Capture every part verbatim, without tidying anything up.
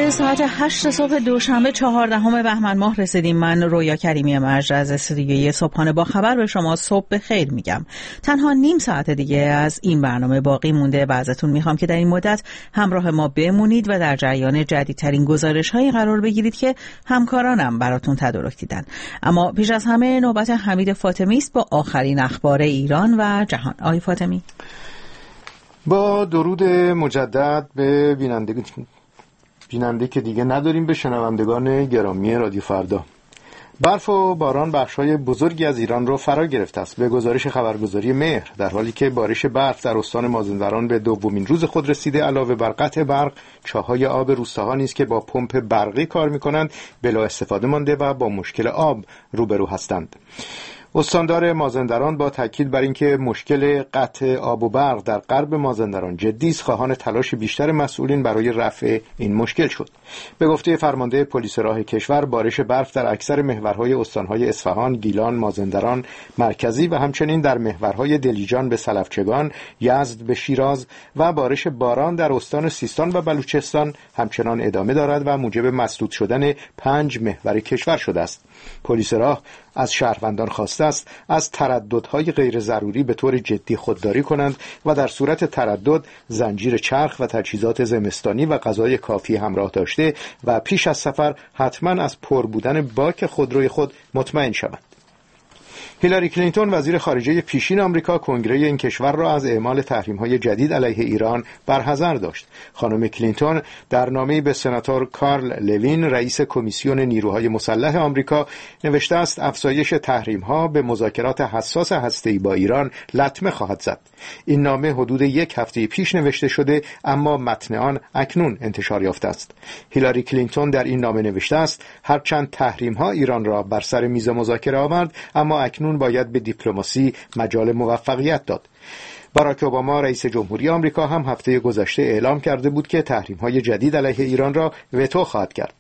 به ساعت هشت صبح دوشنبه چهاردهم بهمن ماه رسیدیم. من رویا کریمی مرج از استودیوی صبحانه با خبر به شما صبح بخیر میگم. تنها نیم ساعت دیگه از این برنامه باقی مونده و ازتون میخوام که در این مدت همراه ما بمونید و در جریان جدیدترین گزارش‌هایی قرار بگیرید که همکارانم براتون تدارک دیدن. اما پیش از همه نوبت حمید فاطمی است با آخرین اخبار ایران و جهان. آقای فاطمی، با درود مجدد به بیننده بیننده که دیگه نداریم، به شنوندگان گرامی رادیو فردا. برف و باران بخش‌های بزرگی از ایران را فرا گرفته است. به گزارش خبرگزاری مهر، در حالی که بارش برف در استان مازندران به دومین روز خود رسیده، علاوه بر قطع برق، چاهای آب روستاها نیز که با پمپ برقی کار می‌کنند بلا استفاده مانده و با مشکل آب روبرو هستند. استاندار مازندران با تاکید بر اینکه مشکل قطع آب و برق در غرب مازندران جدی است، خواهان تلاش بیشتر مسئولین برای رفع این مشکل شد. به گفته فرمانده پلیس راه کشور، بارش برف در اکثر محورهای استانهای اصفهان، گیلان، مازندران مرکزی و همچنین در محورهای دلیجان به سلفچگان، یزد به شیراز و بارش باران در استان سیستان و بلوچستان همچنان ادامه دارد و موجب مسدود شدن پنج محور کشور شده است. پلیس راه از شهروندان خواسته است از ترددهای غیر ضروری به طور جدی خودداری کنند و در صورت تردد زنجیر چرخ و تجهیزات زمستانی و غذای کافی همراه داشته و پیش از سفر حتما از پر بودن باک خودروی خود مطمئن شوند. هیلاری کلینتون وزیر خارجه پیشین آمریکا کنگره این کشور را از اعمال تحریم‌های جدید علیه ایران برحذر داشت. خانم کلینتون در نامه‌ای به سناتور کارل لوین، رئیس کمیسیون نیروهای مسلح آمریکا، نوشته است افزایش تحریم‌ها به مذاکرات حساس هسته‌ای با ایران لطمه خواهد زد. این نامه حدود یک هفته پیش نوشته شده، اما متن آن اکنون انتشار یافته است. هیلاری کلینتون در این نامه نوشته است هرچند تحریم‌ها ایران را بر سر میز مذاکره آورد، اما اکنون باید به دیپلماسی مجال موفقیت داد. باراک اوباما رئیس جمهوری آمریکا هم هفته گذشته اعلام کرده بود که تحریم‌های جدید علیه ایران را وتو خواهد کرد.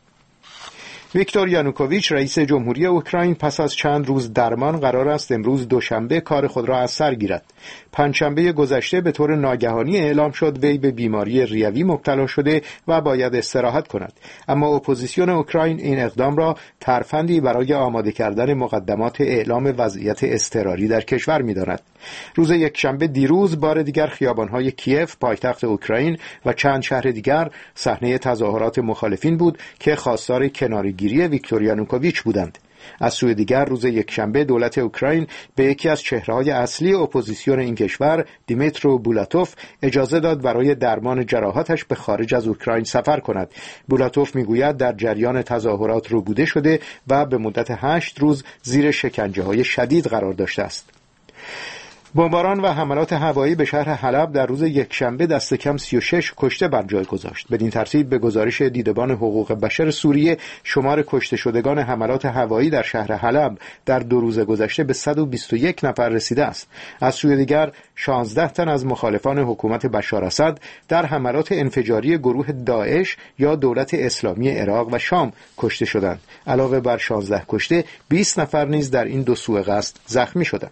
ویکتور یانوکوویچ رئیس جمهوری اوکراین پس از چند روز درمان قرار است امروز دوشنبه کار خود را از سر گیرد. پنجشنبه گذشته به طور ناگهانی اعلام شد وی به بیماری ریوی مبتلا شده و باید استراحت کند، اما اپوزیسیون اوکراین این اقدام را ترفندی برای آماده کردن مقدمات اعلام وضعیت اضطراری در کشور می‌داند. روز یکشنبه دیروز بار دیگر خیابان‌های کیف پایتخت اوکراین و چند شهر دیگر صحنه تظاهرات مخالفین بود که خواستار کناره‌گیری ویکتور یانوکوویچ بودند. از سوی دیگر روز یکشنبه دولت اوکراین به یکی از چهره‌های اصلی اپوزیسیون این کشور، دیمیترو بولاتوف، اجازه داد برای درمان جراحاتش به خارج از اوکراین سفر کند. بولاتوف میگوید در جریان تظاهرات ربوده شده و به مدت هشت روز زیر شکنجه‌های شدید قرار داشته است. بمباران و حملات هوایی به شهر حلب در روز یکشنبه دست کم سی و شش کشته بر جای گذاشت. بدین ترتیب به گزارش دیدبان حقوق بشر سوریه، شمار کشته شدگان حملات هوایی در شهر حلب در دو روز گذشته به صد و بیست و یک نفر رسیده است. از سوی دیگر شانزده تن از مخالفان حکومت بشار اسد در حملات انفجاری گروه داعش یا دولت اسلامی عراق و شام کشته شدند. علاوه بر شانزده کشته، بیست نفر نیز در این دو سوء قصد زخمی شدند.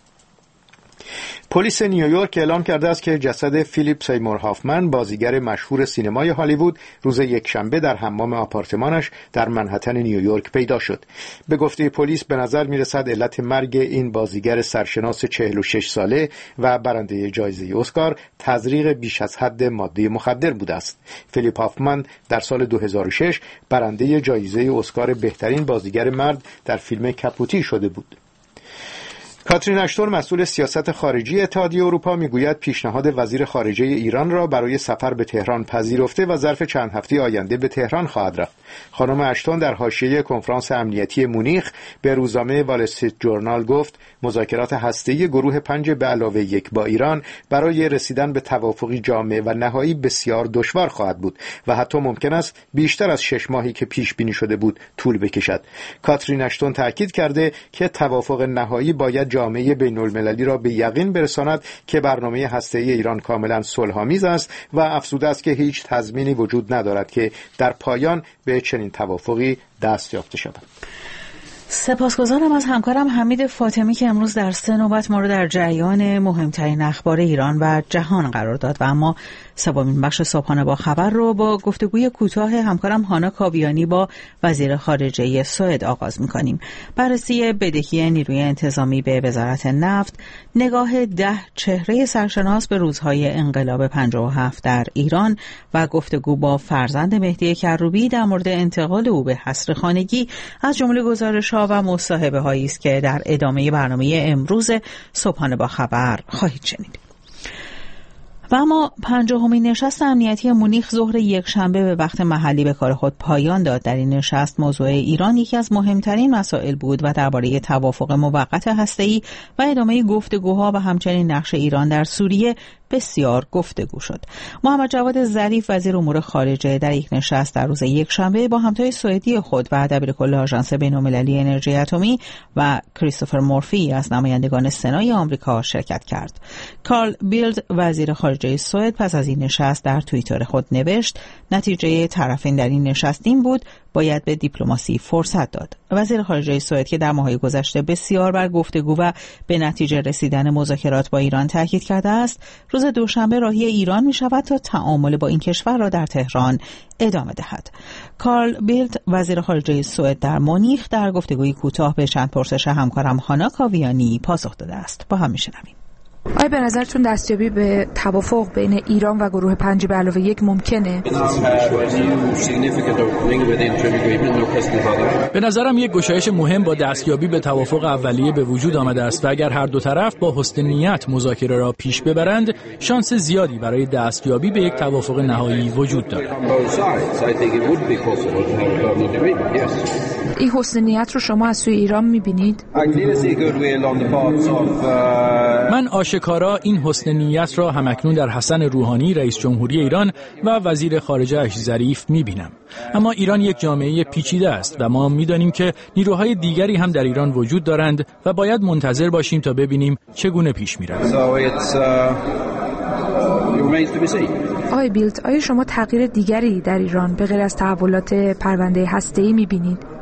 پلیس نیویورک اعلام کرده است که جسد فیلیپ سیمور هافمن، بازیگر مشهور سینمای هالیوود، روز یکشنبه در حمام آپارتمانش در منهتن نیویورک پیدا شد. به گفته پلیس به نظر می‌رسد علت مرگ این بازیگر سرشناس چهل و شش ساله و برنده جایزه اسکار تزریق بیش از حد ماده مخدر بوده است. فیلیپ هافمن در سال دو هزار و شش برنده جایزه اسکار بهترین بازیگر مرد در فیلم کپوتی شده بود. کاترین اشتون مسئول سیاست خارجی اتحادیه اروپا میگوید پیشنهاد وزیر خارجه ایران را برای سفر به تهران پذیرفته و ظرف چند هفته آینده به تهران خواهد رفت. خانم اشتون در حاشیه کنفرانس امنیتی مونیخ به روزنامه وال استریت جورنال گفت مذاکرات هسته‌ای گروه پنج به علاوه یک با ایران برای رسیدن به توافقی جامع و نهایی بسیار دشوار خواهد بود و حتی ممکن است بیشتر از شش ماهی که پیش بینی شده بود طول بکشد. کاترین اشتون تاکید کرده که توافق نهایی باید جامعه بین‌المللی را به یقین برساند که برنامه هسته‌ای ایران کاملا صلح‌آمیز است و افزوده است که هیچ تضمینی وجود ندارد که در پایان به چنین توافقی دست یافته شود. سپاسگزارم از همکارم حمید فاطمی که امروز در سه نوبت ما رو در جریان مهمترین اخبار ایران و جهان قرار داد و اما سومین بخش صبحانه با خبر رو با گفتگوی کوتاه همکارم هانا کاویانی با وزیر خارجه سوئد آغاز می‌کنیم. بررسی بدهی نیروی انتظامی به وزارت نفت، نگاه ده چهره سرشناس به روزهای انقلاب پنجاه و هفت در ایران و گفتگو با فرزند مهدی کروبی در مورد انتقال او به حصر خانگی از جمله گزارش‌ها و مصاحبه‌هایی است که در ادامه برنامه امروز صبحانه با خبر خواهید شنید. و اما پنجاهمین نشست امنیتی مونیخ ظهر یک شنبه به وقت محلی به کار خود پایان داد. در این نشست موضوع ایران یکی از مهمترین مسائل بود و درباره توافق موقت هسته‌ای و ادامه گفتگوها و همچنین نقش ایران در سوریه بسیار گفتگو شد. محمد جواد ظریف وزیر امور خارجه در یک نشست در روز یک شنبه با همتای سوئدی خود و دبیرکل آژانس بین‌المللی انرژی اتمی و کریستوفر مورفی از نمایندگان سنای آمریکا شرکت کرد. کارل بیلد وزیر خارجه سوئد پس از این نشست در توییتر خود نوشت نتیجه طرفین در این نشست این بود باید به دیپلماسی فرصت داد. وزیر خارجه سوئد که در ماه‌های گذشته بسیار بر گفتگو و به نتیجه رسیدن مذاکرات با ایران تاکید کرده است، روز دوشنبه راهی ایران می شود تا تعامل با این کشور را در تهران ادامه دهد. کارل بیلد وزیر خارجه سوئد در مونیخ در گفتگوی کوتاه به چند پرسش همکارم هانا کاویانی پاسخ داده است. با هم میشنویم. آیا به نظرتون دستیابی به توافق بین ایران و گروه پنج به علاوه یک ممکنه؟ به نظرم یک گشایش مهم با دستیابی به توافق اولیه به وجود آمده است و اگر هر دو طرف با حسن نیت مذاکره را پیش ببرند، شانس زیادی برای دستیابی به یک توافق نهایی وجود دارد. این حسن نیت رو شما از سوی ایران می‌بینید؟ من آشکارا این حسن نیت را همکنون در حسن روحانی رئیس جمهوری ایران و وزیر خارجه اش ظریف می‌بینم. اما ایران یک جامعه پیچیده است و ما می‌دانیم که نیروهای دیگری هم در ایران وجود دارند و باید منتظر باشیم تا ببینیم چگونه پیش می‌رود. آقای بیلد، آیا شما تغییر دیگری در ایران به غیر از تحولات پرونده هسته‌ای می‌بینید؟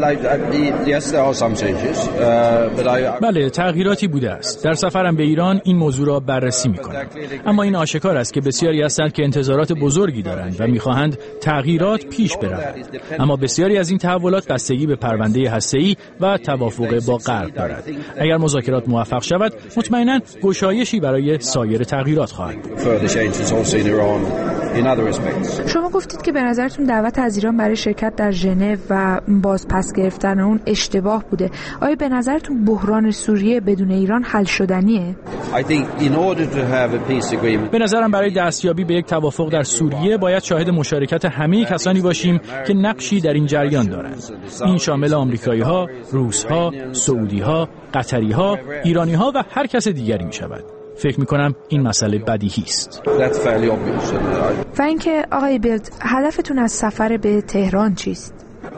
بله، تغییراتی بوده است. در سفرم به ایران این موضوع را بررسی می‌کنم. اما این آشکار است که بسیاری هستند که انتظارات بزرگی دارند و می‌خواهند تغییرات پیش برود. اما بسیاری از این تحولات بستگی به پرونده هسته‌ای و توافق با غرب دارد. اگر مذاکرات موفق شود، مطمئناً گشایشی برای سایر تغییرات خواهد بود. شما گفتید که به نظرتون دعوت از ایران برای شرکت در ژنو و باز پس گرفتن اون اشتباه بوده. آیا به نظرتون بحران سوریه بدون ایران حل شدنیه؟ به نظرم برای دستیابی به یک توافق در سوریه باید شاهد مشارکت همه کسانی باشیم که نقشی در این جریان دارند. این شامل آمریکایی‌ها، روس‌ها، سعودی‌ها، قطری‌ها، ایرانی‌ها و هر کس دیگری می‌شود. فکر می‌کنم این مسئله بدیهی است. و اینکه آقای بیلد، هدفتون از سفر به تهران چیست؟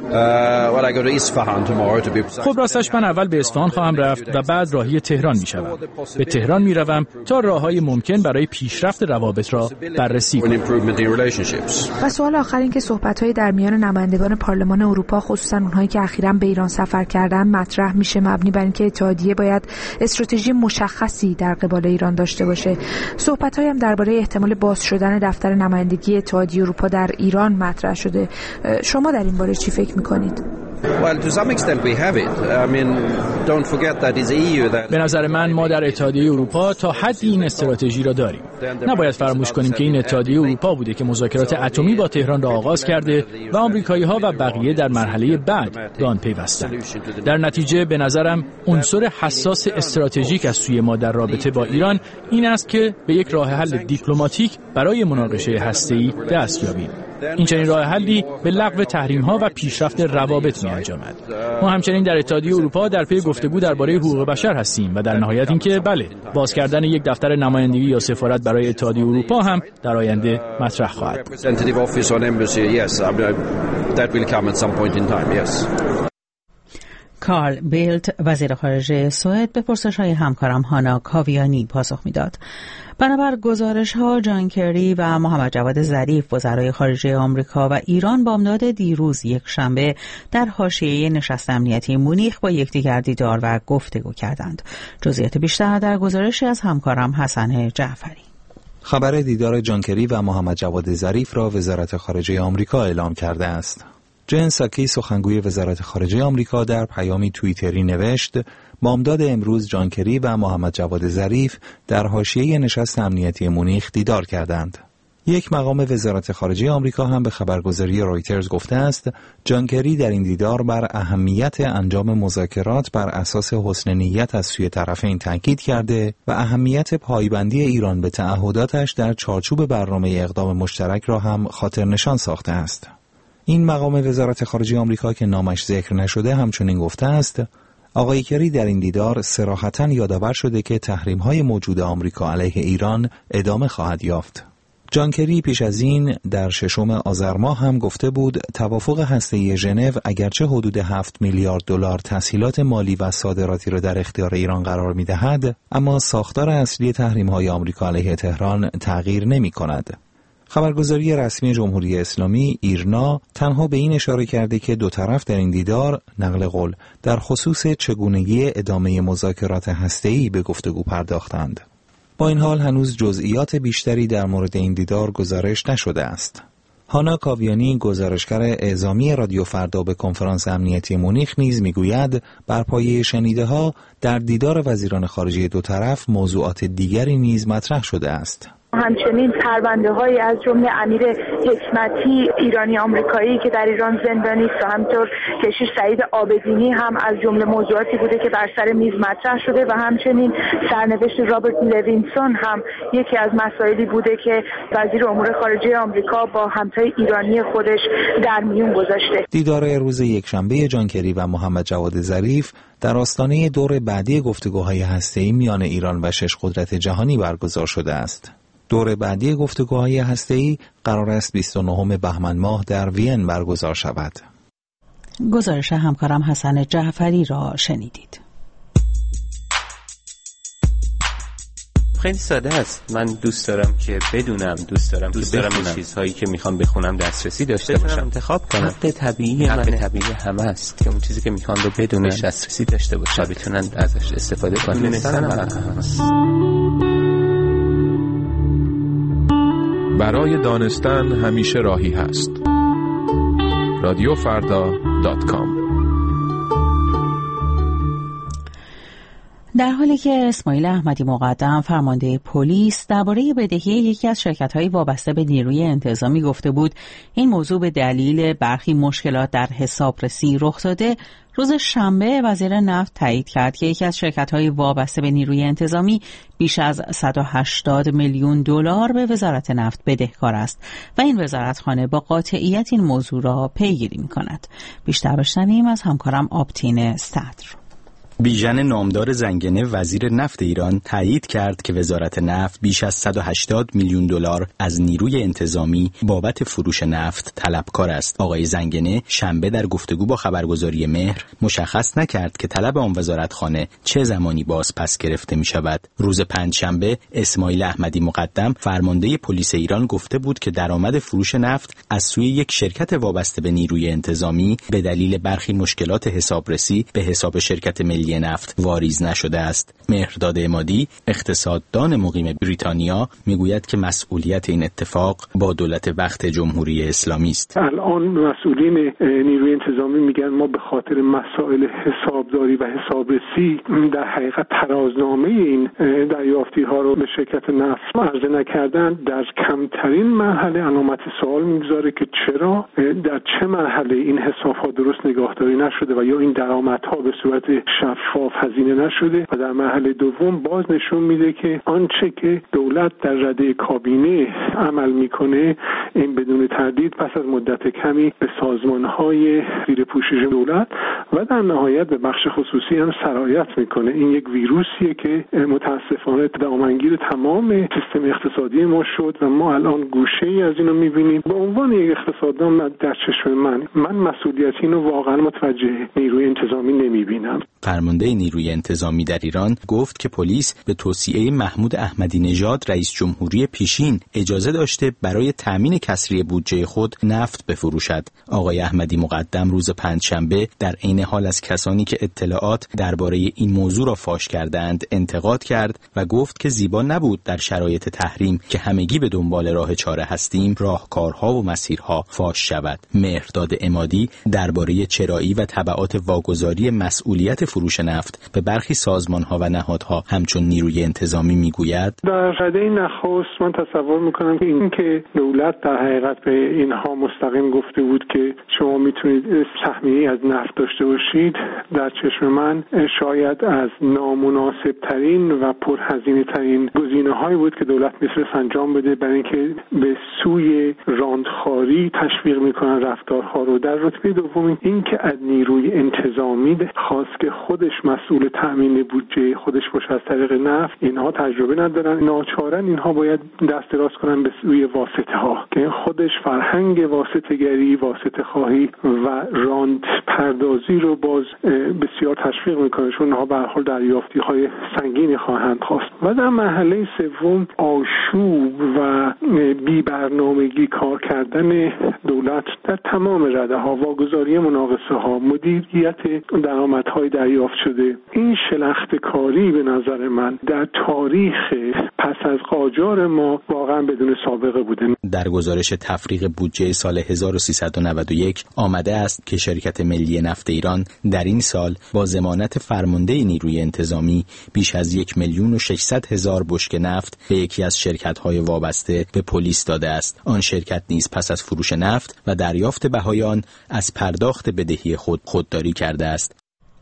خب راستش من اول به اصفهان خواهم رفت و بعد راهی تهران می شوم. به تهران می روم تا راه‌های ممکن برای پیشرفت روابط را بررسی کنم. و سوال آخر این که صحبت‌های در میان نمایندگان پارلمان اروپا، خصوصا اونهایی که اخیراً به ایران سفر کردن، مطرح میشه مبنی بر اینکه اتحادیه باید استراتژی مشخصی در قبال ایران داشته باشه. صحبت‌هایی هم درباره احتمال باز شدن دفتر نمایندگی اتحادیه اروپا در ایران مطرح شده. شما در این باره چی فکر میکنید؟ به نظر من ما در اتحادیه اروپا تا حدی این استراتژی را داریم. نباید فراموش کنیم که این اتحادیه اروپا بوده که مذاکرات اتمی با تهران را آغاز کرده و آمریکایی‌ها و بقیه در مرحله بعد به آن پیوستند. در نتیجه به نظرم عنصر حساس استراتژیک از سوی ما در رابطه با ایران این است که به یک راه حل دیپلماتیک برای مناقشه هسته‌ای دست یابیم. این چنین راه حلی به لغو تحریم‌ها و پیشرفت روابط می‌انجامد. ما همچنین در اتحادیه اروپا در پی گفتگو درباره حقوق بشر هستیم و در نهایت اینکه بله، باز کردن یک دفتر نمایندگی یا سفارت برای اتحادیه اروپا هم در آینده مطرح خواهد بود. کارل بیلد وزیر خارجه سوئد به پرسش‌های همکارم هانا کاویانی پاسخ می‌داد. بنابر گزارش‌ها جان کری و محمد جواد ظریف وزرای خارجه آمریکا و ایران بامداد دیروز یک شنبه در حاشیه نشست امنیتی مونیخ با یکدیگر دیدار و گفتگو کردند. جزئیات بیشتر در گزارشی از همکارم حسن جعفری. خبر دیدار جان کری و محمد جواد ظریف را وزارت خارجه آمریکا اعلام کرده است. جن ساکی سخنگوی وزارت خارجه آمریکا در پیامی توییتری نوشت: بامداد امروز جان کری و محمد جواد ظریف در حاشیه نشست امنیتی مونیخ دیدار کردند. یک مقام وزارت خارجه آمریکا هم به خبرگزاری رویترز گفته است جان کری در این دیدار بر اهمیت انجام مذاکرات بر اساس حسن نیت از سوی طرفین تاکید کرده و اهمیت پایبندی ایران به تعهداتش در چارچوب برنامه اقدام مشترک را هم خاطر نشان ساخته است. این مقام وزارت خارجه آمریکا که نامش ذکر نشده همچنین گفته است آقای کری در این دیدار صراحتاً یادآور شده که تحریم‌های موجود آمریکا علیه ایران ادامه خواهد یافت. جان کری پیش از این در ششم آذر ماه هم گفته بود توافق هسته‌ای ژنو اگرچه حدود هفت میلیارد دلار تسهیلات مالی و صادراتی را در اختیار ایران قرار می‌دهد، اما ساختار اصلی تحریم‌های آمریکا علیه تهران تغییر نمی‌کند. خبرگزاری رسمی جمهوری اسلامی ایرنا تنها به این اشاره کرده که دو طرف در این دیدار نقل قول در خصوص چگونگی ادامه مذاکرات هسته‌ای به گفتگو پرداختند. با این حال هنوز جزئیات بیشتری در مورد این دیدار گزارش نشده است. هانا کاویانی گزارشگر اعزامی رادیو فردا به کنفرانس امنیتی مونیخ نیز میگوید بر پایه شنیده‌ها در دیدار وزیران خارجه دو طرف موضوعات دیگری نیز مطرح شده است. همچنین پرونده‌هایی از جمله امیر حکمتی ایرانی آمریکایی که در ایران زندانی است و همینطور کشیش سعید عابدینی هم از جمله موضوعاتی بوده که بر سر میز مطرح شده و همچنین سرنوشت رابرت لوینسون هم یکی از مسائلی بوده که وزیر امور خارجه آمریکا با همتای ایرانی خودش در میون گذاشته. دیدار روز یکشنبه جان کری و محمد جواد ظریف در آستانه دور بعدی گفتگوهای هسته‌ای میان ایران و شش قدرت جهانی برگزار شده است. دور بعدی گفتگوهای هسته‌ای قرار است بیست و نهم بهمن ماه در وین برگزار شود. گزارش همکارم حسن جعفری را شنیدید. خیلی ساده است. من دوست دارم که بدونم، دوست دارم دوست که بخونم چیزهایی که میخوام بخونم دسترسی داشته باشم، انتخاب کنم. حق طبیعی من طبیعی همه است که اون چیزی که میخوام رو بدونن دسترسی داشته باشم، بتونن ازش استفاده کنن. دونستن برای دانستن همیشه راهی هست. رادیو فردا دات کام. در حالی که اسماعیل احمدی مقدم فرمانده پلیس درباره بدهی یکی از شرکت‌های وابسته به نیروی انتظامی گفته بود این موضوع به دلیل برخی مشکلات در حسابرسی رخ داده، روز شنبه وزیر نفت تایید کرد که یکی از شرکت‌های وابسته به نیروی انتظامی بیش از صد و هشتاد میلیون دلار به وزارت نفت بدهکار است و این وزارتخانه با قاطعیت این موضوع را پیگیری می‌کند. بیشتر بشنویم از همکارم آبتین صدر. بیژن نامدار زنگنه وزیر نفت ایران تایید کرد که وزارت نفت بیش از صد و هشتاد میلیون دلار از نیروی انتظامی بابت فروش نفت طلبکار است. آقای زنگنه شنبه در گفتگو با خبرگزاری مهر مشخص نکرد که طلب آن وزارتخانه چه زمانی باز پس گرفته می شود. روز پنجشنبه اسماعیل احمدی مقدم فرمانده پلیس ایران گفته بود که درآمد فروش نفت از سوی یک شرکت وابسته به نیروی انتظامی به دلیل برخی مشکلات حسابرسی به حساب شرکت ملی نفت واریز نشده است. مهرداد عمادی اقتصاددان مقیم بریتانیا میگوید که مسئولیت این اتفاق با دولت وقت جمهوری اسلامی است. الان مسئولین نیروی انتظامی میگن ما به خاطر مسائل حسابداری و حسابرسی در حقیقت ترازنامه این دریافتی ها رو به شرکت نفت عرضه نکردن. در کمترین مرحله علامت سوال میگذاره که چرا در چه مرحله این حساب ها درست نگاهداری نشده و یا این درآمدها به صورت شفاف هزینه نشده و در مرحله دوم باز نشون میده که آنچه که دولت در رده کابینه عمل میکنه این بدون تردید پس از مدت کمی به سازمانهای زیر پوشش دولت و در نهایت به بخش خصوصی هم سرایت میکنه. این یک ویروسیه که متاسفانه دامنگیر تمام سیستم اقتصادی ما شد و ما الان گوشه‌ای از اینو میبینیم. به عنوان یک اقتصاددان در چشم من من مسئولیت اینو واقعا متوجه نیروی انتظامی نمیبینم. فرمانده نیروی انتظامی در ایران گفت که پلیس به توصیه محمود احمدی نژاد رئیس جمهوری پیشین اجازه داشته برای تامین کسری بودجه خود نفت بفروشد. آقای احمدی مقدم روز پنجشنبه در عین حال از کسانی که اطلاعات درباره این موضوع را فاش کردند انتقاد کرد و گفت که زیبا نبود در شرایط تحریم که همگی به دنبال راه چاره هستیم راهکارها و مسیرها فاش شود. مهرداد عمادی درباره چرایی و تبعات واگذاری مسئولیت فروش نفت به برخی سازمان‌ها و نهادها همچون نیروی انتظامی میگوید: در رده نخست من تصور میکنم که این که دولت در حقیقت به اینها مستقیم گفته بود که شما میتونید سهمیه از نفت داشته باشید، در چشم من شاید از نامناسب ترین و پرهزینه ترین گزینه هایی بود که دولت میتونست انجام بده، برای اینکه به سوی راندخاری تشویق میکنن رفتارها رو. در رتبه دوم این که از نیروی انتظامی خواست که خودش مسئول تامین بودجه خودش باشه از طریق نفت. اینها تجربه ندارن، ناچارن اینها باید دست دراز کنن به سوی واسطه ها که خودش فرهنگ واسطه گری، واسطه خواهی و راند پردازی رو باز بسیار تشویق میکنه، چون اونها به هر حال دریافتی های سنگینی خواهند خواست. و در مرحله سوم آشوب و بی برنامگی کار کردن دولت در تمام رده ها، واگذاری مناقصه ها، مدیریت درآمدهای دریافت شده. این شلخت کاری به نظر من در تاریخ پس از قاجار ما واقعا بدون سابقه بوده. در گزارش تفریق بودجه سال هزار و سیصد و نود و یک آمده است که شرکت ملی نفت ایران در این سال با ضمانت فرمانده نیروی انتظامی بیش از یک میلیون و ششصد هزار بشکه نفت به یکی از شرکت‌های وابسته به پلیس داده است. آن شرکت نیز پس از فروش نفت و دریافت بهای آن از پرداخت بدهی خود خودداری کرده است.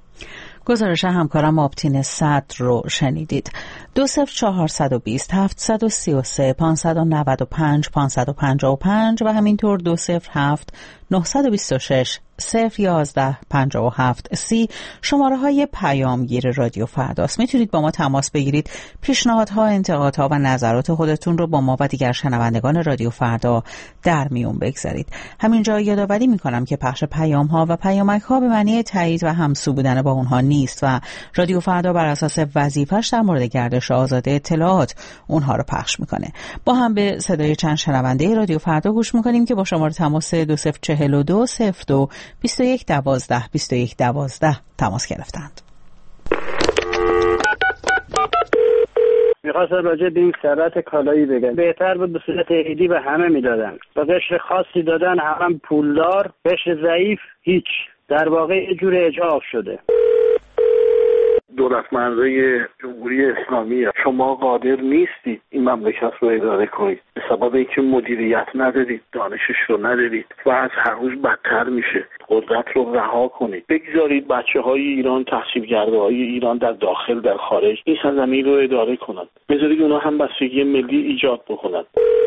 گزارش همکارم آبتین صدر رو شنیدید. دو صفر چهارصد و بیست هفتصد و سی و سه پانصد و نود و پنج پانصد و پنجاه و پنج و همینطور دو صفر هفت نهصد و بیست و شش صفر یازده پنجاه و هفت سی شماره های پیامگیر رادیو فرداست. میتونید با ما تماس بگیرید، پیشنهادها، انتقادها و نظرات خودتون رو با ما و دیگر شنوندگان رادیو فردا در میون بگذارید. همینجا یادآوری میکنم که پخش پیام ها و پیامک ها به معنی تایید و همسو بودن با اونها نیست و رادیو فردا بر اساس وظیفه‌اش در مورد گردش آزاد اطلاعات اونها رو پخش میکنه. با هم به صدای چند شنونده رادیو فردا گوش میکنیم که با شماره تماس دو صفر چهل و دو صفر دو بیست و یک دوازده بیست و یک دوازده تماس گرفتند. میخواستم راجع به این ثروت کالایی بگم. بهتر بود به صورت عیدی به همه میدادن، به قشر خاصی دادن، همه پولدار، قشر ضعیف هیچ. در واقع یه جور اجحاف شده. دولتمندای جمهوری اسلامی، شما قادر نیستید این مملکت رو اداره کنید به سبب اینکه مدیریت ندارید، دانشش رو ندارید و از هر روز بدتر میشه. قدرت رو رها کنید، بگذارید بچه های ایران، تحصیل کرده های ایران در داخل در خارج این سرزمین رو اداره کنند. بذارید اونا هم بستگی ملی ایجاد بکنند.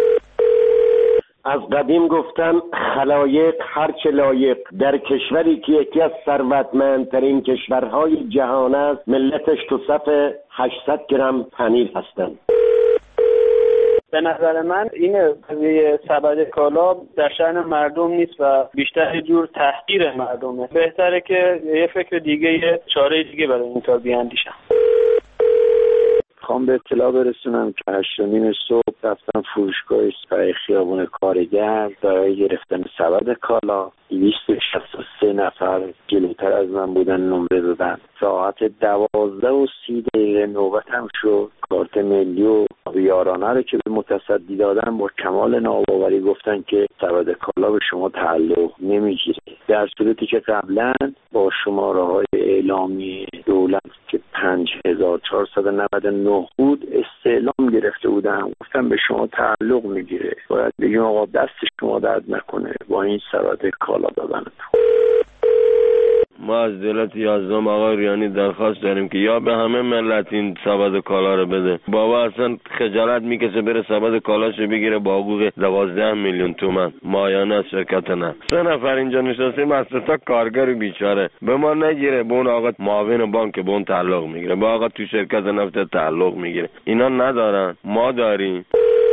از قدیم گفتن خلایق هرچه لایق. در کشوری که یکی از ثروتمندترین کشورهای جهان است، ملتش تو صف هشتصد گرم پنیر هستند. به نظر من این قضیه سبد کالا در شأن مردم نیست و بیشتر یه جور تحقیر مردمه. بهتره که یه فکر دیگه، یه چاره دیگه برای این کار بیاندیشن. خوام به اطلاع برسونم که هشت و نیم صبح رفتم فروشگاه اسپای خیابون کارگر برای گرفتن سبد کالا. دویست و شصت و سه نفر جلوتر از من بودن، نمره دادن. ساعت دوازده و سی دقیقه نوبتم شد. کارت ملی و یارانه رو که به متصدی دادن با کمال ناباوری گفتن که سبد کالا به شما تعلق نمیگیره، در صورتی که قبلا با شماره های اعلامی دولت که پنج هزار و چهارصد و نود و نه بود استعلام گرفته بودم، گفتم به شما تعلق میگیره. باید بگیم آقا دست شما درد نکنه با این سبد کالا دادنتون. ما از دولت یازدهم آقای ریانی درخواست داریم که یا به همه ملت این سبد کالا رو بده. بابا اصلا خجالت میکشه بره سبد کالاشو بگیره با حقوق دوازده میلیون تومان مایانه از شرکت نه. سه نفر اینجا نشستیم از تا کارگر بیچاره به ما نگیره، به اون آقا معاون بانک به اون تعلق میگیره، به آقا تو شرکت نفت تعلق میگیره. اینا ندارن، ما داریم.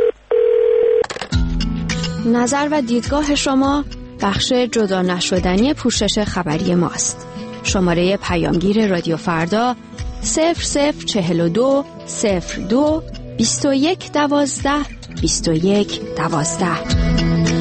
نظر و دیدگاه شما بخش جدا نشدنی پوشش خبری ماست. شماره پیامگیر رادیو فردا صفر صفر چهل و دو صفر دو بیست و یک دوازده بیست و یک دوازده.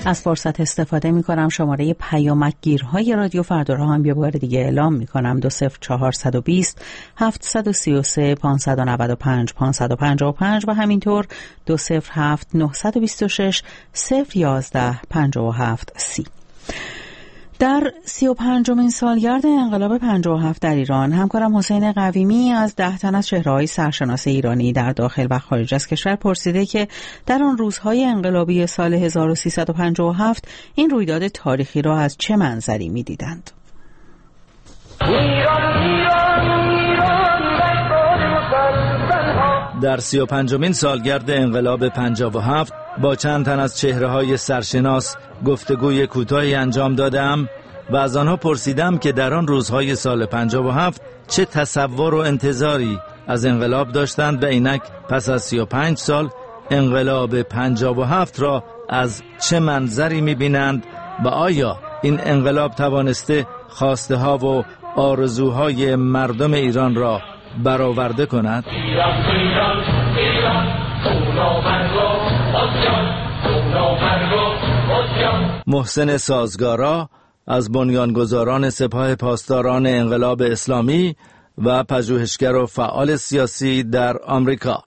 از فرصت استفاده می کنم شماره پیامکگیرهای رادیو فردا را هم یه بار دیگه اعلام می کنم. دو صفر چهارصد و بیست هفتصد و سی و سه پانصد و نود و پنج پانصد و پنجاه و پنج و همینطور دو صفر هفت نهصد و بیست و شش صفر یازده پنجاه و هفت سی. در سی و پنجمین سالگرد انقلاب پنجاه و هفت در ایران همکارم حسین قویمی از ده تن از چهره‌های سرشناس ایرانی در داخل و خارج از کشور پرسیده که در آن روزهای انقلابی سال هزار و سیصد و پنجاه و هفت این رویداد تاریخی را از چه منظری می‌دیدند. در سی و پنجمین سالگرد انقلاب پنجاه و هفت با چند تن از چهره‌های سرشناس گفتگوی کوتاهی انجام دادم و از آنها پرسیدم که در آن روزهای سال پنجاه و هفت چه تصور و انتظاری از انقلاب داشتند و اینک پس از سی و پنج سال انقلاب پنجاه و هفت را از چه منظری می‌بینند و آیا این انقلاب توانسته خواسته ها و آرزوهای مردم ایران را برآورده کند؟ محسن سازگارا از بنیانگذاران سپاه پاسداران انقلاب اسلامی و پژوهشگر و فعال سیاسی در آمریکا.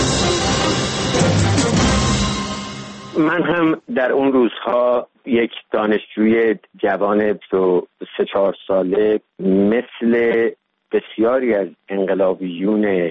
من هم در اون روزها یک دانشجوی جوان دو سه چهار ساله مثل بسیاری از انقلابیون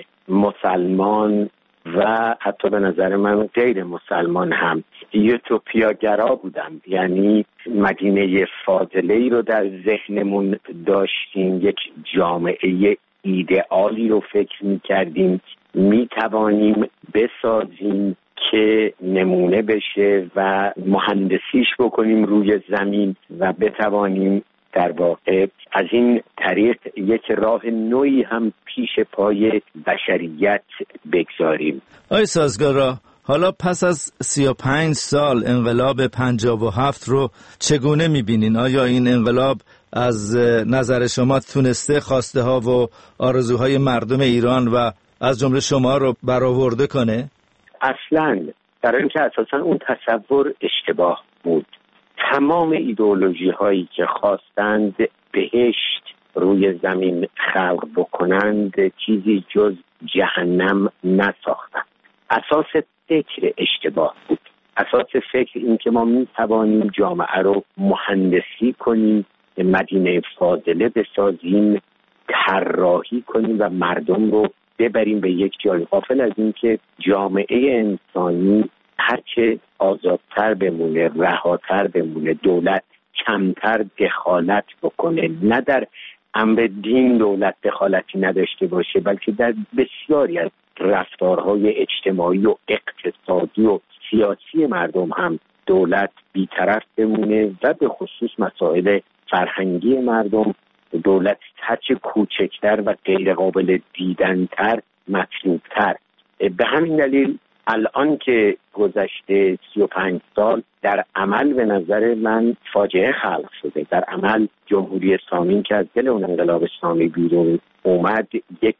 مسلمان و حتی به نظر من غیر مسلمان هم یوتوپیاگرا بودم، یعنی مدینه فاضله‌ای رو در ذهنمون داشتیم، یک جامعه ایدئالی رو فکر می‌کردیم می‌توانیم بسازیم که نمونه بشه و مهندسیش بکنیم روی زمین و بتوانیم در واقع از این طریق یک راه نوعی هم پیش پای بشریت بگذاریم. آی سازگارا، حالا پس از سی و پنج سال انقلاب پنجاه و هفت رو چگونه می‌بینین؟ آیا این انقلاب از نظر شما تونسته خواسته ها و آرزوهای مردم ایران و از جمله شما رو برآورده کنه؟ اصلاً، برای اینکه اساساً اون تصور اشتباه بود. تمام ایدئولوژی هایی که خواستند بهشت روی زمین خلق بکنند چیزی جز جهنم نساختند. اساس فکر اشتباه بود. اساس فکر این که ما می توانیم جامعه رو مهندسی کنیم، مدینه فاضله بسازیم، طراحی کنیم و مردم رو ببریم به یک جای. غافل از این که جامعه انسانی هرچه آزادتر بمونه، رهاتر بمونه، دولت کمتر دخالت بکنه، نه در امر دین دولت دخالتی نداشته باشه بلکه در بسیاری از رفتارهای اجتماعی و اقتصادی و سیاسی مردم هم دولت بی‌طرف بمونه و به خصوص مسائل فرهنگی مردم دولت هرچه کوچکتر و غیر قابل دیدنتر مطلوبتر. به همین دلیل الان که گذشته سی و پنج سال در عمل به نظر من فاجعه خلق شده. در عمل جمهوری اسلامی که از دل اون انقلاب اسلامی بیرون اومد یک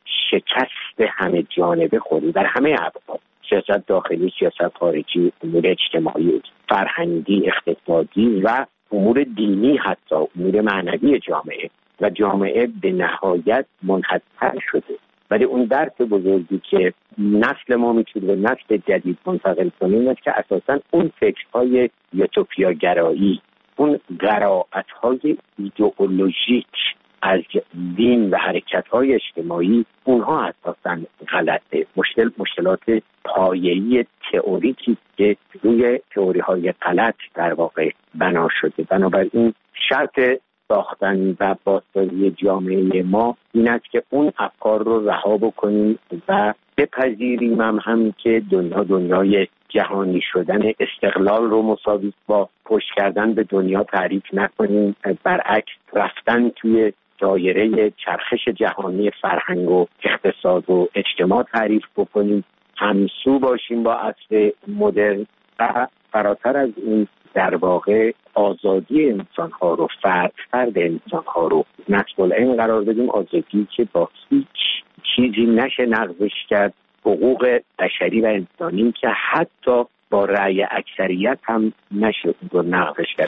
شکست همه جانبه خورد در همه ابعاد، سیاست داخلی، سیاست خارجی، امور اجتماعی، فرهنگی، اقتصادی و امور دینی، حتی امور معنوی جامعه و جامعه به نهایت منحصر شده. ولی اون درس بزرگی که نسل ما میتونه به نسل جدید منتقل کنه اینه که اساساً اون فکرهای یوتوپیاگرایی، اون قرائت‌های ایدئولوژیک از دین و حرکت‌های اجتماعی، اونها اساساً غلطه. مشکل مشکلات پایه‌ای تئوریکی که روی تئوری‌های غلط در واقع بنا شده. بنابراین شرط ساختن و بازسازی جامعه ما این است که اون افکار رو رها بکنیم و بپذیریم هم, هم که دنیا دنیای جهانی شدن، استقلال رو مساوی با پشت کردن به دنیا تعریف نکنیم، برعکس رفتن توی دایره چرخش جهانی فرهنگ و اقتصاد و اجتماع تعریف بکنیم، همسو باشیم با عصر مدرن و فراتر از این در واقع آزادی انسان‌ها رو، فرد فرد انسان‌ها رو نصب العین قرار بدیم، آزادی که با هیچ چیزی نشه نقضش کرد، حقوق بشری و انسانی که حتی با رأی اکثریت هم نشد و نقضش کرد.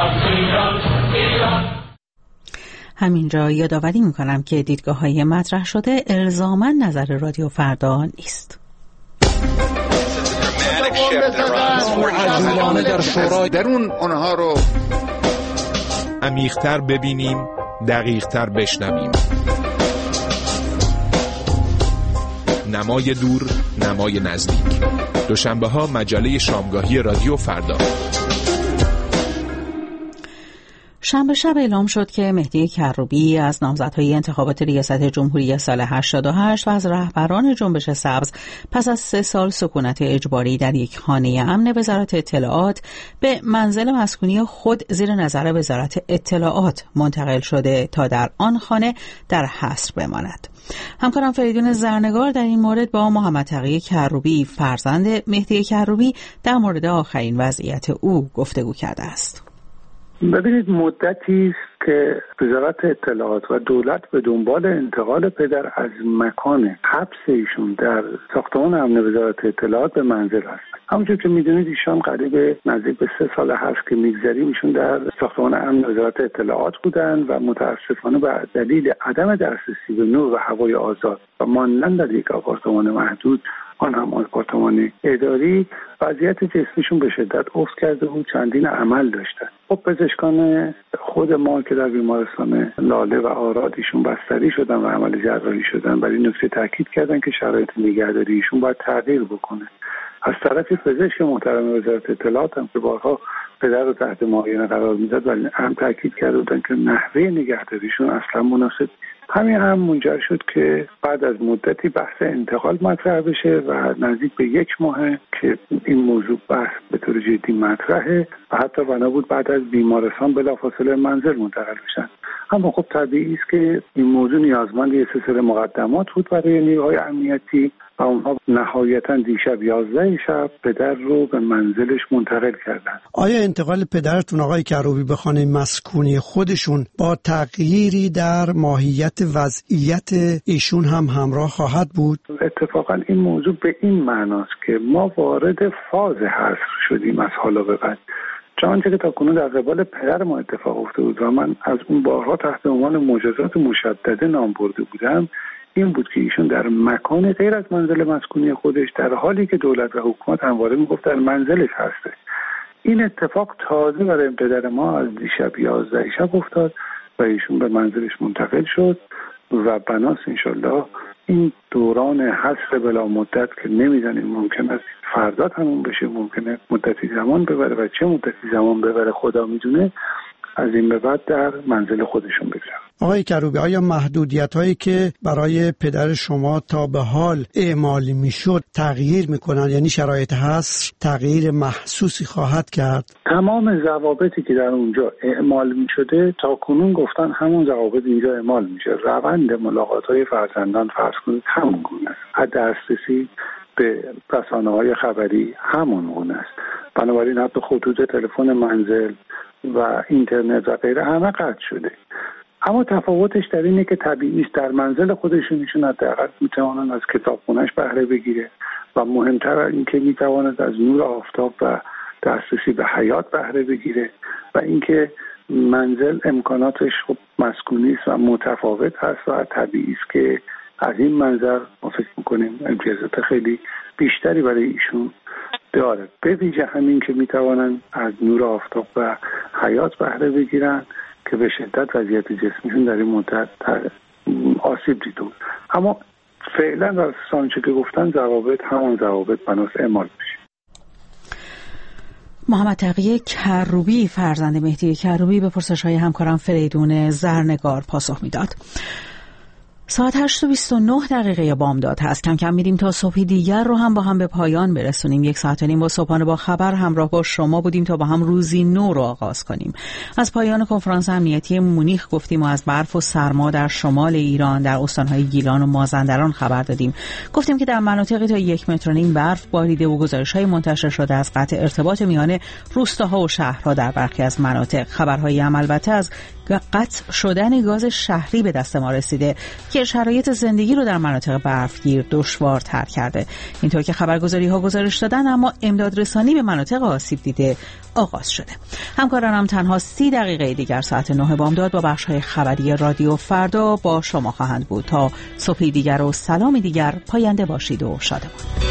همینجا یادآوری میکنم که دیدگاه‌های مطرح شده الزاماً نظر رادیو فردا نیست. عجولانه در شورای درون اونها رو عمیق‌تر ببینیم، دقیق‌تر بشنویم. نمای دور، نمای نزدیک. دوشنبه‌ها مجله شامگاهی رادیو فردا. شنبه شب اعلام شد که مهدی کروبی از نامزدهای انتخابات ریاست جمهوری سال هشتاد و هشت و از رهبران جنبش سبز پس از سه سال سکونت اجباری در یک خانه امن وزارت اطلاعات به منزل مسکونی خود زیر نظر وزارت اطلاعات منتقل شده تا در آن خانه در حصر بماند. همکارم فریدون زرنگار در این مورد با محمد تقی کروبی فرزند مهدی کروبی در مورد آخرین وضعیت او گفتگو کرده است. ببینید، مدتی است که وزارت اطلاعات و دولت به دنبال انتقال پدر از مکان حبس ایشون در ساختمان امن وزارت اطلاعات به منزل است. همونجور که میدونید ایشان قریب نزدیک به سه سال هست که میگذریم ایشون در ساختمان امن وزارت اطلاعات بودن و متاسفانه به دلیل عدم دسترسی به نور و هوای آزاد و ماندن در یک آپارتمان محدود، آن هم آپارتمان اداری، وضعیت جسمیشون به شدت افت کرده بود، چندین عمل داشتن. خب پزشکان خود ما که در بیمارستان لاله و آراد ایشون بستری شدن و عمل جراحی شدن، برای این نکته تاکید کردن که شرایط نگهداری ایشون باید تغییر بکنه. از طرفی پزشک محترم وزارت اطلاعات هم که بارها پدر رو تحت معاینه قرار میداد ولی هم تاکید کرده بودن که نحوه نگهداریشون اصلا مناسب. همین هم منجر شد که بعد از مدتی بحث انتقال مطرح بشه و نزدیک به یک ماه که این موضوع بحث به طور جدی مطرحه و حتی بنا بود بعد از بیمارستان بلافاصله منزل منتقل بشن. اما خب طبیعی است که این موضوع نیازمند یک سلسله مقدمات بود برای نیروهای امنیتی و اونها نهایتاً دیشب یازده شب پدر رو به منزلش منتقل کردن. آیا انتقال پدرتون آقای کروبی به خانه مسکونی خودشون با تغییری در ماهیت وضعیت ایشون هم همراه خواهد بود؟ اتفاقا این موضوع به این معناست که ما وارد فاز حصر شدیم از حالا به بعد. چون که تا کنون در قبال پدر ما اتفاق افتاده بود و من از اون بارها تحت عنوان مجازات مشدده نام برده بودم، این بود که ایشون در مکان غیر از منزل مسکونی خودش، در حالی که دولت و حکومت همواره میگفت در منزلش هسته. این اتفاق تازه برای پدر ما از دیشب یازده شب افتاد و ایشون به منزلش منتقل شد و بناس انشالله این دوران حصر بلا مدت که نمیدانیم ممکن است فردا تموم بشه، ممکنه مدتی زمان ببره و چه مدتی زمان ببره خدا میدونه، از این به بعد در منزل خودشون بگذارن. آقای کروبی، آیا محدودیت هایی که برای پدر شما تا به حال اعمال میشد تغییر میکنن؟ یعنی شرایط حصر تغییر محسوسی خواهد کرد؟ تمام ضوابطی که در اونجا اعمال میشده تا کنون گفتن همون ضوابط اینجا اعمال میشه. روند ملاقات های فرزندان فرض کنید همون گونه است، دسترسی به رسانه‌های خبری همون گونه است. بنابراین حتی خطوط تلفن منزل و اینترنت و غیره همه قطع شده. اما تفاوتش در اینه که طبیعی است در منزل خودشون ایشون حداقل میتوانن از کتابخونه‌اش بهره بگیره و مهمتر اینکه میتواند از نور آفتاب و دسترسی به حیات بهره بگیره و اینکه منزل امکاناتش خب مسکونی است و متفاوت هست و طبیعی است که از این منظر ما فکر میکنیم امتیازات خیلی بیشتری برای ایشون داره، به ویژه همین که میتوانن از نور آفتاب و حیات بهره بگیرن که به شدت وضعیت جسمیشون در این مدت آسیب دیده بود. اما فعلا از آنچه که گفتن ضوابط همان ضوابط بناس اعمال بشه. محمد تقی کروبی فرزند مهدی کروبی به پرسش‌های همکارم فریدون زرنگار پاسخ میداد. ساعت هشت و بیست و نه دقیقه بامداد هست. کم کم میریم تا صبحی دیگر رو هم با هم به پایان برسونیم. یک ساعت و نیم با صبحانه با خبر همراه با شما بودیم تا با هم روزی نو رو آغاز کنیم. از پایان کنفرانس امنیتی مونیخ گفتیم و از برف و سرما در شمال ایران در استانهای گیلان و مازندران خبر دادیم. گفتیم که در مناطقی تا یک متر و نیم برف باریده و گزارش‌های منتشر شده از قطع ارتباط میان روستاها و شهرها در برخی از مناطق. خبرهای هم البته از قطع شدن گاز شهری به دست ما رسیده که که شرایط زندگی رو در مناطق برفگیر دشوارتر کرده. اینطور که خبرگزاری‌ها گزارش دادن، اما امداد رسانی به مناطق آسیب دیده آغاز شده. همکارانم تنها سی دقیقه دیگر ساعت نه بامداد با بخش‌های خبری رادیو فردا با شما خواهند بود. تا صبحی دیگر و سلامی دیگر، پاینده باشید و شادمان.